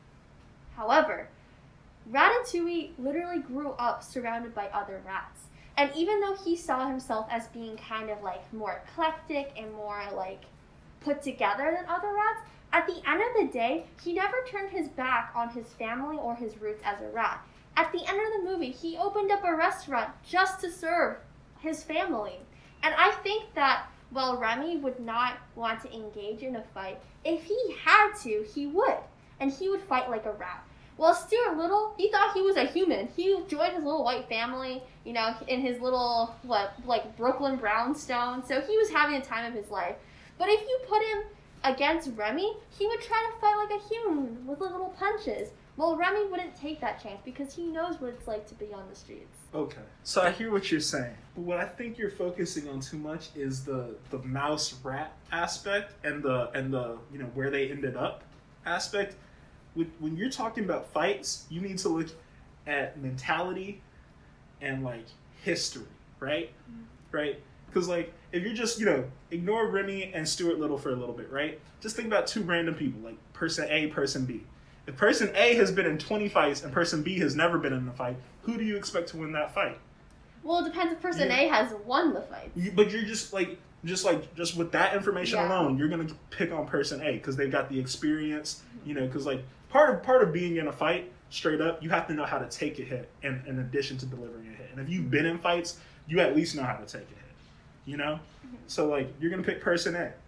However, Ratatouille literally grew up surrounded by other rats. And even though he saw himself as being kind of like more eclectic and more like put together than other rats, at the end of the day, he never turned his back on his family or his roots as a rat. At the end of the movie, he opened up a restaurant just to serve his family. And I think that while Remy would not want to engage in a fight, if he had to, he would. And he would fight like a rat. Well, Stuart Little, he thought he was a human. He joined his little white family, in his little, Brooklyn brownstone. So he was having the time of his life. But if you put him against Remy, he would try to fight like a human with little punches. Well, Remy wouldn't take that chance because he knows what it's like to be on the streets. Okay, so I hear what you're saying. But what I think you're focusing on too much is the mouse rat aspect and the where they ended up aspect. When you're talking about fights, you need to look at mentality and history, right? Mm-hmm. Right? Because if you're just ignore Remy and Stuart Little for a little bit, right? Just think about two random people, like person A, person B. If person A has been in 20 fights and person B has never been in a fight, who do you expect to win that fight? Well, it depends if person A has won the fight. But you're just with that information alone, you're gonna pick on person A because they've got the experience, because part of being in a fight, straight up, you have to know how to take a hit in addition to delivering a hit. And if you've been in fights, you at least know how to take a hit, Mm-hmm. So you're gonna pick person A.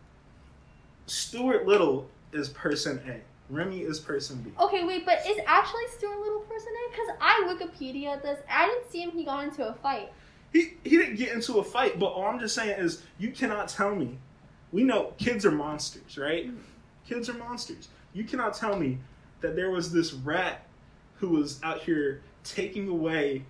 Stuart Little is person A. Remy is person B. Okay, wait, but is actually Stuart Little person A? Because I Wikipedia this. I didn't see him. He got into a fight. He didn't get into a fight, but all I'm just saying is you cannot tell me. We know kids are monsters, right? Mm-hmm. Kids are monsters. You cannot tell me that there was this rat who was out here taking away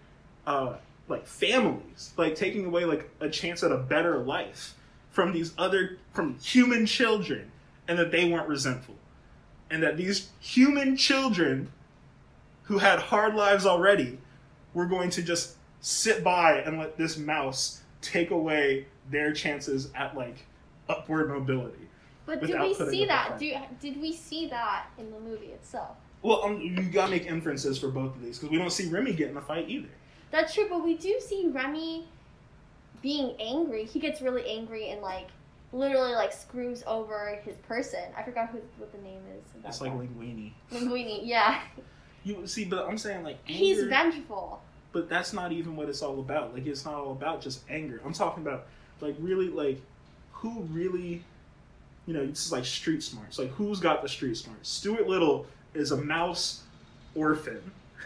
families, taking away a chance at a better life from human children, and that they weren't resentful. And that these human children who had hard lives already were going to just sit by and let this mouse take away their chances at upward mobility. But did we see that? Did we see that in the movie itself? Well, you gotta make inferences for both of these because we don't see Remy get in a fight either. That's true, but we do see Remy being angry. He gets really angry and literally screws over his person. I forgot what the name is. It's Linguini. Linguini, yeah. You see, but I'm saying anger, he's vengeful. But that's not even what it's all about. It's not all about just anger. I'm talking about really who really, this is street smarts. Who's got the street smarts? Stuart Little is a mouse orphan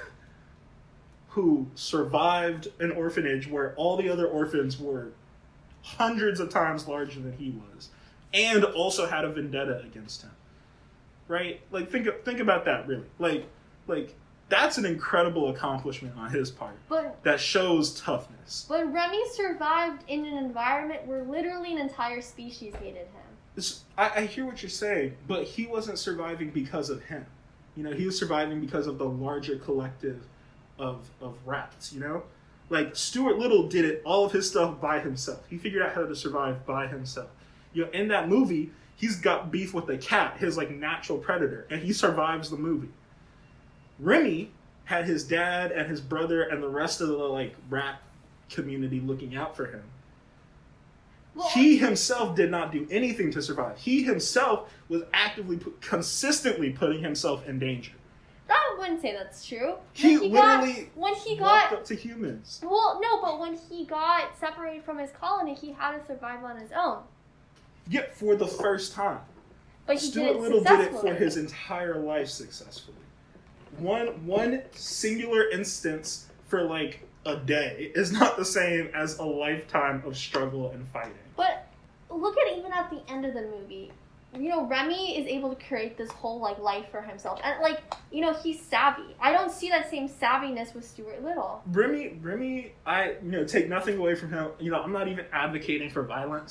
who survived an orphanage where all the other orphans were hundreds of times larger than he was, and also had a vendetta against him. Right? Think about that, really. That's an incredible accomplishment on his part. That shows toughness. But Remy survived in an environment where literally an entire species hated him. I hear what you're saying, but he wasn't surviving because of him. He was surviving because of the larger collective of rats, Stuart Little did it, all of his stuff by himself. He figured out how to survive by himself. In that movie, he's got beef with the cat, his natural predator, and he survives the movie. Remy had his dad and his brother and the rest of the rat community looking out for him. Well, he himself did not do anything to survive. He himself was actively, consistently putting himself in danger. I wouldn't say that's true. He literally walked up to humans. Well, no, but when he got separated from his colony, he had to survive on his own. Yeah, for the first time. But Stuart Little did it for his entire life successfully. One singular instance for a day is not the same as a lifetime of struggle and fighting. But look at even at the end of the movie. Remy is able to create this whole life for himself, and he's savvy. I don't see that same savviness with Stuart Little. Remy, I take nothing away from him. I'm not even advocating for violence.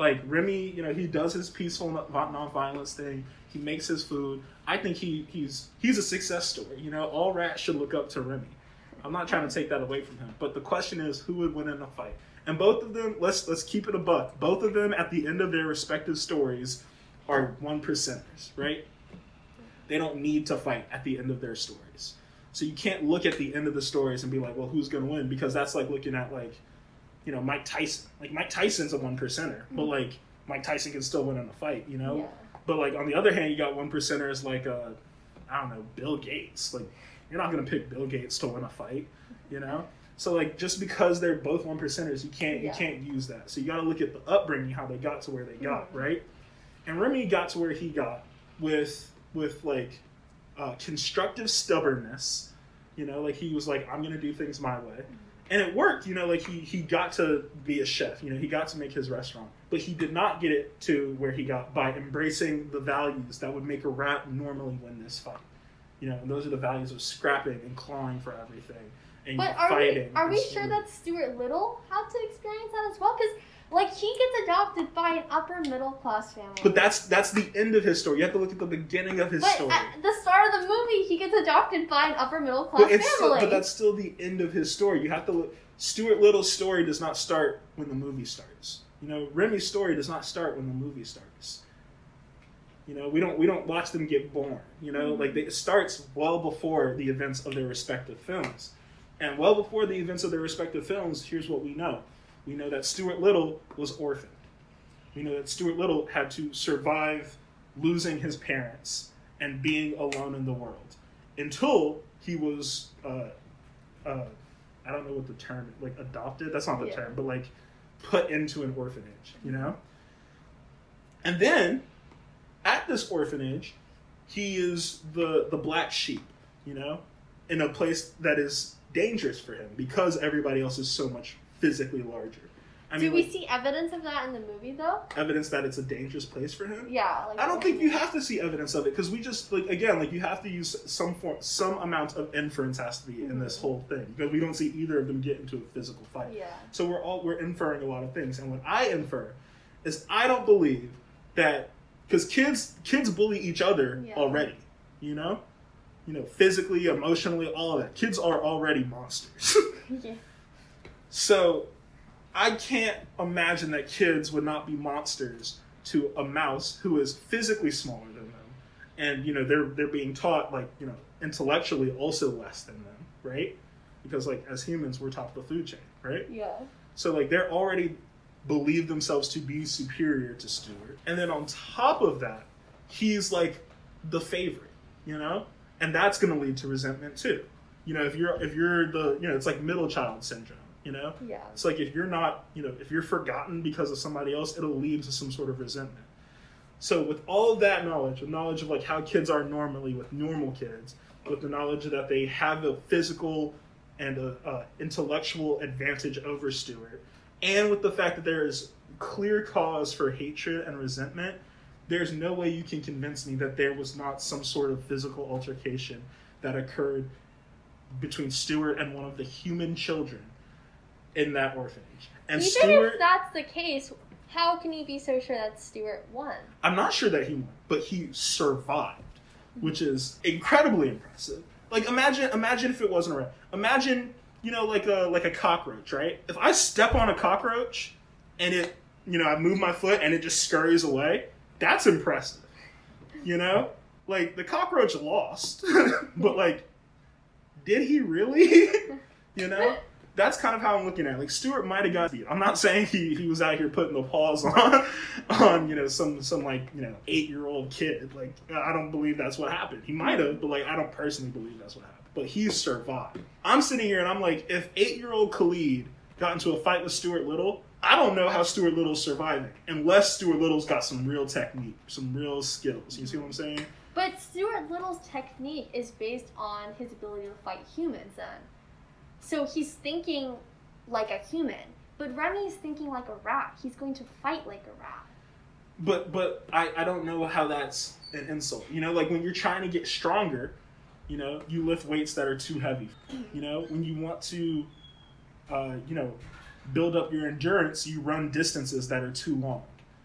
Like, Remy, he does his peaceful non-violence thing. He makes his food. I think he's a success story. All rats should look up to Remy. I'm not trying to take that away from him. But the question is, who would win in a fight? And both of them, let's keep it a buck. Both of them, at the end of their respective stories, are 1%ers, right? They don't need to fight at the end of their stories. So you can't look at the end of the stories and be like, well, who's going to win? Because that's like looking at, like, Mike Tyson. Like, Mike Tyson's a 1%er, but, like, Mike Tyson can still win in a fight, Yeah. But, like, on the other hand, you got 1%ers like, I don't know, Bill Gates. Like, you're not going to pick Bill Gates to win a fight, So, like, just because they're both 1%ers, you can't use that. So you got to look at the upbringing, how they got to where they got, right? And Remy got to where he got with constructive stubbornness. Like, he was like, I'm going to do things my way. And it worked, like he got to be a chef, he got to make his restaurant. But he did not get it to where he got by embracing the values that would make a rat normally win this fight. And those are the values of scrapping and clawing for everything and fighting. Are we sure that Stuart Little had to experience that as well? Because, like, he gets adopted by an upper middle class family. But that's the end of his story. You have to look at the beginning of his story. At the start of the movie, he gets adopted by an upper middle class family. But that's still the end of his story. You have to look. Stuart Little's story does not start when the movie starts. Remy's story does not start when the movie starts. We don't watch them get born. Like, it starts well before the events of their respective films. And well before the events of their respective films, here's what we know. We know that Stuart Little was orphaned. We know that Stuart Little had to survive losing his parents and being alone in the world until he was, I don't know what the term, like, adopted? That's not the term, but, like, put into an orphanage, And then, at this orphanage, he is the black sheep, in a place that is dangerous for him because everybody else is so much physically larger. Do we see evidence of that in the movie, though? Evidence that it's a dangerous place for him? Yeah. I don't think you have to see evidence of it, because we just, you have to use some amount of inference has to be in this whole thing, because we don't see either of them get into a physical fight. Yeah. So we're inferring a lot of things, and what I infer is I don't believe that, because kids bully each other already, physically, emotionally, all of that. Kids are already monsters. Yeah. So I can't imagine that kids would not be monsters to a mouse who is physically smaller than them. And, they're being taught, intellectually also less than them, right? Because, as humans, we're top of the food chain, right? Yeah. So, they're already believe themselves to be superior to Stuart. And then on top of that, he's, the favorite, And that's going to lead to resentment, too. If you're the, it's like middle child syndrome. Yeah. It's like if you're not, if you're forgotten because of somebody else, it'll lead to some sort of resentment. So with all of that knowledge, the knowledge of how kids are normally with normal kids, with the knowledge that they have a physical and a intellectual advantage over Stuart, and with the fact that there is clear cause for hatred and resentment, there's no way you can convince me that there was not some sort of physical altercation that occurred between Stuart and one of the human children in that orphanage. And even Stuart, if that's the case, how can you be so sure that Stuart won? I'm not sure that he won, but he survived, which is incredibly impressive. Imagine if it wasn't a rat. Imagine, like a cockroach, right? If I step on a cockroach and it, I move my foot and it just scurries away, that's impressive. The cockroach lost, but did he really? That's kind of how I'm looking at it. Stuart might have got beat. I'm not saying he was out here putting the paws on some 8-year-old kid. I don't believe that's what happened. He might have, but I don't personally believe that's what happened. But he survived. I'm sitting here and I'm like, if 8-year-old Khalid got into a fight with Stuart Little, I don't know how Stuart Little's surviving unless Stuart Little's got some real technique, some real skills. You see what I'm saying? But Stuart Little's technique is based on his ability to fight humans then. So he's thinking like a human, but Remy's thinking like a rat. He's going to fight like a rat. But I don't know how that's an insult. When you're trying to get stronger, you lift weights that are too heavy. When you want to, build up your endurance, you run distances that are too long.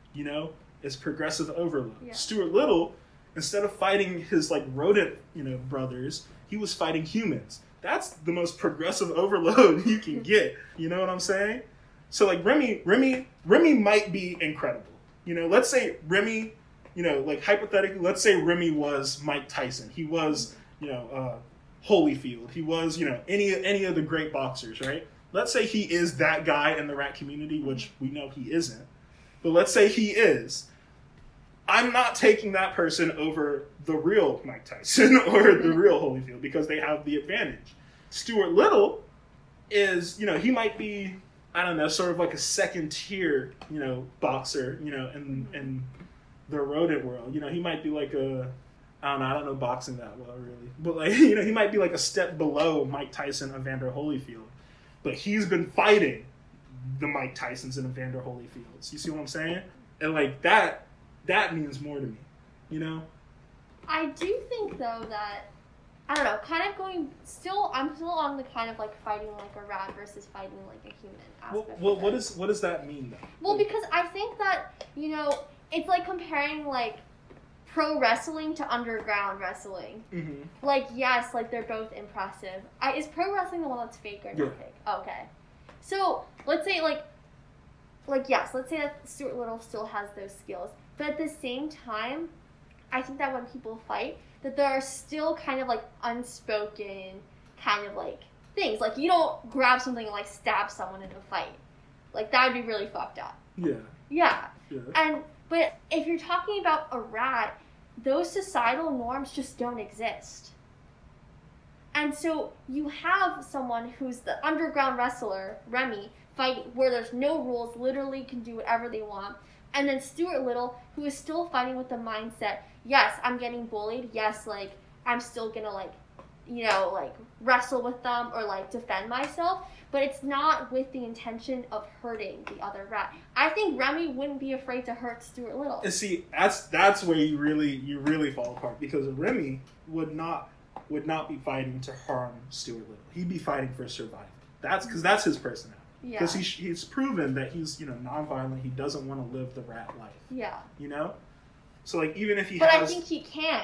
you know, is progressive overload. Yeah. Stuart Little, instead of fighting his like rodent, you know, brothers, he was fighting humans. That's the most progressive overload you can get. You know what I'm saying? So like Remy might be incredible. You know, let's say Remy, you know, like hypothetically, let's say Remy was Mike Tyson. He was, you know, Holyfield. He was, you know, any of the great boxers, right? Let's say he is that guy in the rat community, which we know he isn't. But let's say he is. I'm not taking that person over the real Mike Tyson or the real Holyfield because they have the advantage. Stuart Little is, you know, he might be, I don't know, sort of like a second tier, you know, boxer, you know, in the rodent world. You know, he might be like I don't know boxing that well, really. But, like, you know, he might be like a step below Mike Tyson, Evander Holyfield. But he's been fighting the Mike Tysons and Evander Holyfields. You see what I'm saying? And, like, that means more to me, you know? I do think, though, that, I don't know, kind of I'm still on the kind of, like, fighting like a rat versus fighting like a human aspect. Well, what does that mean, though? Well, because I think that, you know, it's like comparing, like, pro wrestling to underground wrestling. Mm-hmm. Like, yes, like, they're both impressive. Is pro wrestling the one that's fake or not Yeah. fake? Oh, okay. So, let's say, like, yes, let's say that Stuart Little still has those skills. But at the same time, I think that when people fight, that there are still kind of, like, unspoken kind of, like, things. Like, you don't grab something and, like, stab someone in a fight. Like, that would be really fucked up. Yeah. Yeah. Yeah. But if you're talking about a rat, those societal norms just don't exist. And so you have someone who's the underground wrestler, Remy, fighting where there's no rules, literally can do whatever they want. And then Stuart Little, who is still fighting with the mindset, yes, I'm getting bullied. Yes, like, I'm still gonna, like, you know, like, wrestle with them or, like, defend myself. But it's not with the intention of hurting the other rat. I think Remy wouldn't be afraid to hurt Stuart Little. And see, that's where you really fall apart, because Remy would not be fighting to harm Stuart Little. He'd be fighting for survival. That's his personality. Yeah. Because he's proven that he's, you know, nonviolent. He doesn't want to live the rat life. Yeah. You know. So, like, even if he but has, I think he can.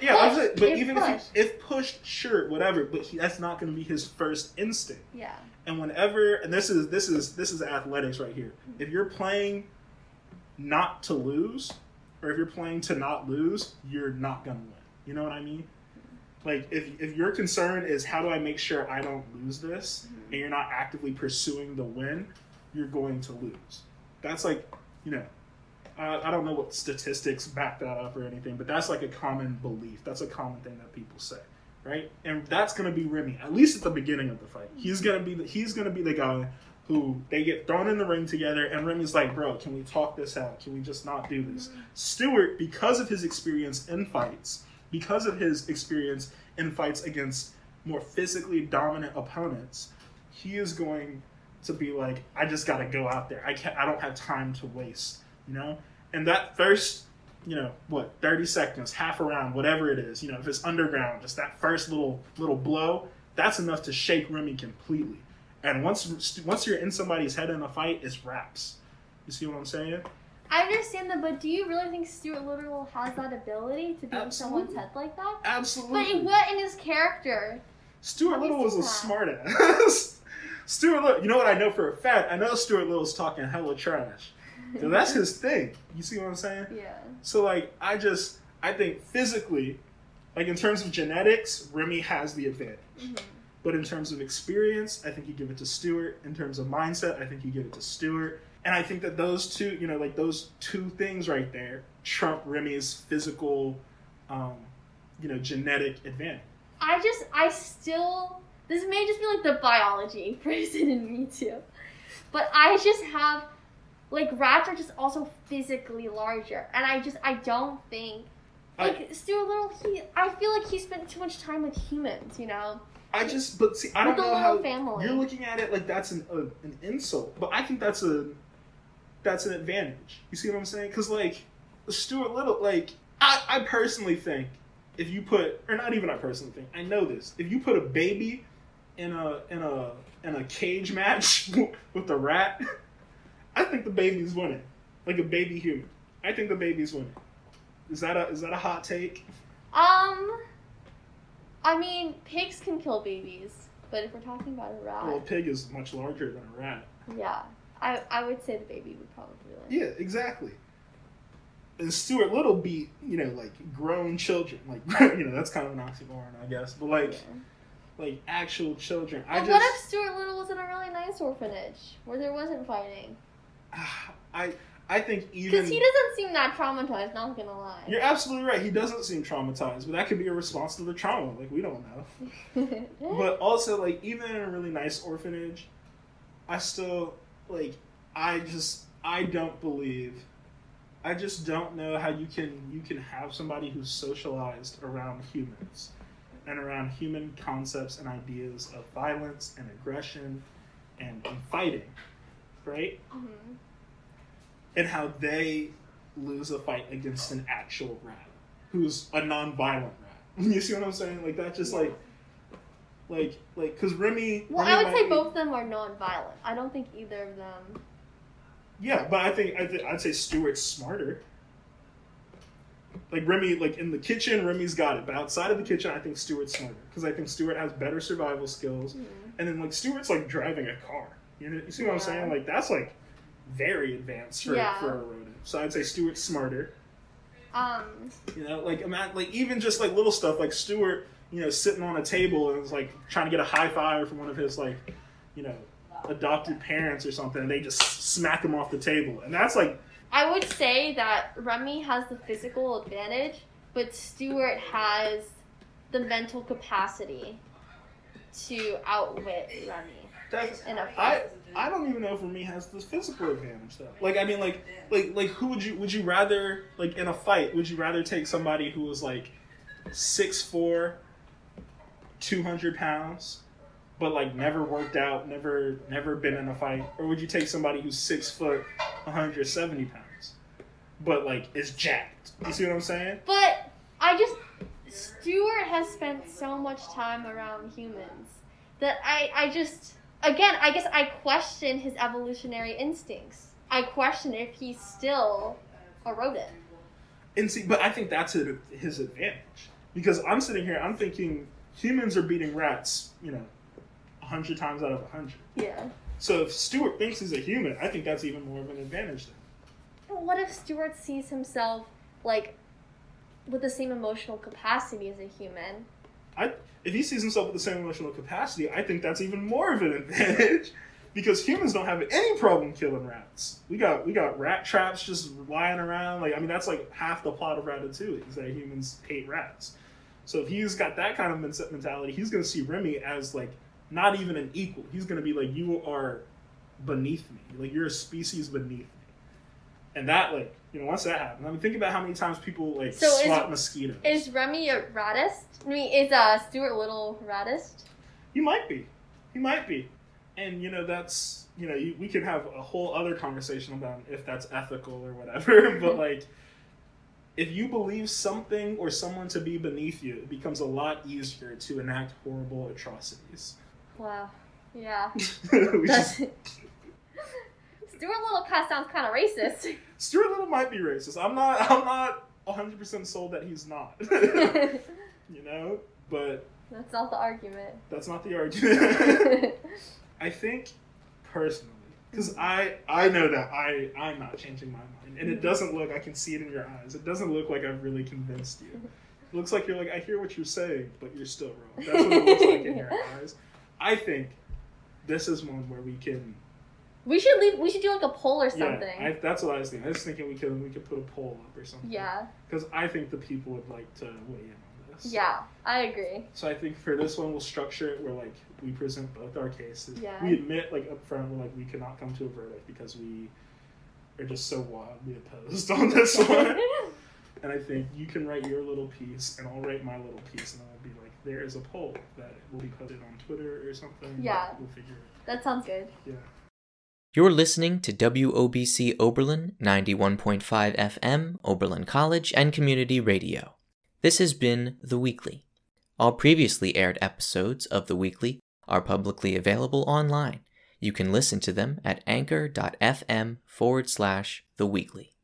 If pushed, sure, whatever. But that's not going to be his first instinct. Yeah. And whenever, and this is athletics right here. If you're playing not to lose, or if you're playing to not lose, you're not gonna win. You know what I mean? Like, if your concern is how do I make sure I don't lose this, and you're not actively pursuing the win, you're going to lose. That's like, you know, I don't know what statistics back that up or anything, but that's like a common belief. That's a common thing that people say. Right, and that's gonna be Remy. At least at the beginning of the fight, he's gonna be the guy who they get thrown in the ring together, and Remy's like, "Bro, can we talk this out? Can we just not do this?" Stuart, because of his experience in fights, because of his experience in fights against more physically dominant opponents, he is going to be like, "I just gotta go out there. I don't have time to waste." You know, and that first, you know, 30 seconds, half a round, whatever it is, you know, if it's underground, just that first little blow, that's enough to shake Remy completely. And once you're in somebody's head in a fight, it's wraps. You see what I'm saying? I understand that, but do you really think Stuart Little has that ability to be in someone's head like that? Absolutely. But what in his character? Stuart Little was a smart ass. Stuart Little, you know what I know for a fact? I know Stuart Little's talking hella trash. So that's his thing. You see what I'm saying? Yeah. So, like, I think physically, like, in terms of genetics, Remy has the advantage. Mm-hmm. But in terms of experience, I think you give it to Stuart. In terms of mindset, I think you give it to Stuart. And I think that those two, you know, like, those two things right there trump Remy's physical, you know, genetic advantage. This may just be, like, the biology person in me, too. But I just have... Like, rats are just also physically larger. And I don't think... Like, Stuart Little, I feel like he spent too much time with humans, you know? I don't know how... Family. You're looking at it like that's an insult. But I think that's an advantage. You see what I'm saying? Because, like, Stuart Little, like, I personally think if you put... Or not even I personally think. I know this. If you put a baby in a cage match with a rat... I think the baby's winning. like a baby human. I think the baby's winning. Is that a hot take? I mean, pigs can kill babies, but if we're talking about a rat, Well, a pig is much larger than a rat. yeah, I would say the baby would probably win. Yeah, exactly. And Stuart Little beat, like grown children. Like, that's kind of an oxymoron, I guess. But like actual children. But what if Stuart Little was in a really nice orphanage where there wasn't fighting? I think even... Because he doesn't seem that traumatized, not gonna lie. You're absolutely right. He doesn't seem traumatized, but that could be a response to the trauma. Like, we don't know. But also, like, even in a really nice orphanage, I still, like, I just don't know how you can have somebody who's socialized around humans and around human concepts and ideas of violence and aggression and fighting, right? Mm-hmm. And how they lose a fight against an actual rat who's a non-violent rat. You see what I'm saying? Like, that just like, because Remy... Well, Remy I would say both of them are non-violent. I don't think either of them... Yeah, but I'd say Stuart's smarter. Like, Remy, like, in the kitchen, Remy's got it. But outside of the kitchen, I think Stuart's smarter. Because I think Stuart has better survival skills. Mm-hmm. And then, like, Stuart's, like, driving a car. You see what I'm saying? Like, that's, like, very advanced for a rodent. So I'd say Stuart's smarter. Like, even just, like, little stuff. Like, Stuart, sitting on a table and is, like, trying to get a high five from one of his, like, adopted parents or something, and they just smack him off the table. And that's, like... I would say that Remy has the physical advantage, but Stuart has the mental capacity to outwit Remy in a fight. I don't even know if Remy has the physical advantage, though. Like, I mean, like who would you rather, like, in a fight, would you rather take somebody who was, like, 6'4", 200 pounds, but, like, never worked out, never been in a fight? Or would you take somebody who's 6 foot, 170 pounds, but, like, is jacked? You see what I'm saying? But Stuart has spent so much time around humans that I guess I question his evolutionary instincts. I question if he's still a rodent. And see, but I think that's his advantage. Because I'm sitting here, I'm thinking humans are beating rats, 100 times out of 100. Yeah. So if Stuart thinks he's a human, I think that's even more of an advantage then. But what if Stuart sees himself, like, with the same emotional capacity as a human? If he sees himself with the same emotional capacity, I think that's even more of an advantage. Because humans don't have any problem killing rats. We got rat traps just lying around. Like, I mean, that's like half the plot of Ratatouille, is that humans hate rats. So if he's got that kind of mentality, he's going to see Remy as, like, not even an equal. He's going to be like, you are beneath me. Like, you're a species beneath me. And that, like, once that happens, I mean, think about how many times people, like, swat mosquitoes. Is Remy a ratist? I mean, is Stuart Little ratist? He might be. And, that's, we could have a whole other conversation about if that's ethical or whatever. But, like, if you believe something or someone to be beneath you, it becomes a lot easier to enact horrible atrocities. Wow. Yeah. Stuart Little sounds kind of racist. Stuart Little might be racist. I'm not 100% sold that he's not. But that's not the argument. That's not the argument. I think personally, because I know that I'm not changing my mind, and it doesn't look. I can see it in your eyes. It doesn't look like I've really convinced you. It looks like you're like, I hear what you're saying, but you're still wrong. That's what it looks like in your eyes. I think this is one where we can. We should do like a poll or something. Yeah, that's what I was thinking. I was thinking we could put a poll up or something. Yeah. Because I think the people would like to weigh in on this. Yeah, I agree. So I think for this one, we'll structure it where, like, we present both our cases. Yeah. We admit, like, up front, we're like, we cannot come to a verdict because we are just so wildly opposed on this one. And I think you can write your little piece, and I'll write my little piece, and then I'll be like, there is a poll that will be posted on Twitter or something. Yeah. We'll figure it. That sounds good. Yeah. You're listening to WOBC Oberlin 91.5 FM, Oberlin College and Community Radio. This has been The Weekly. All previously aired episodes of The Weekly are publicly available online. You can listen to them at anchor.fm/theweekly.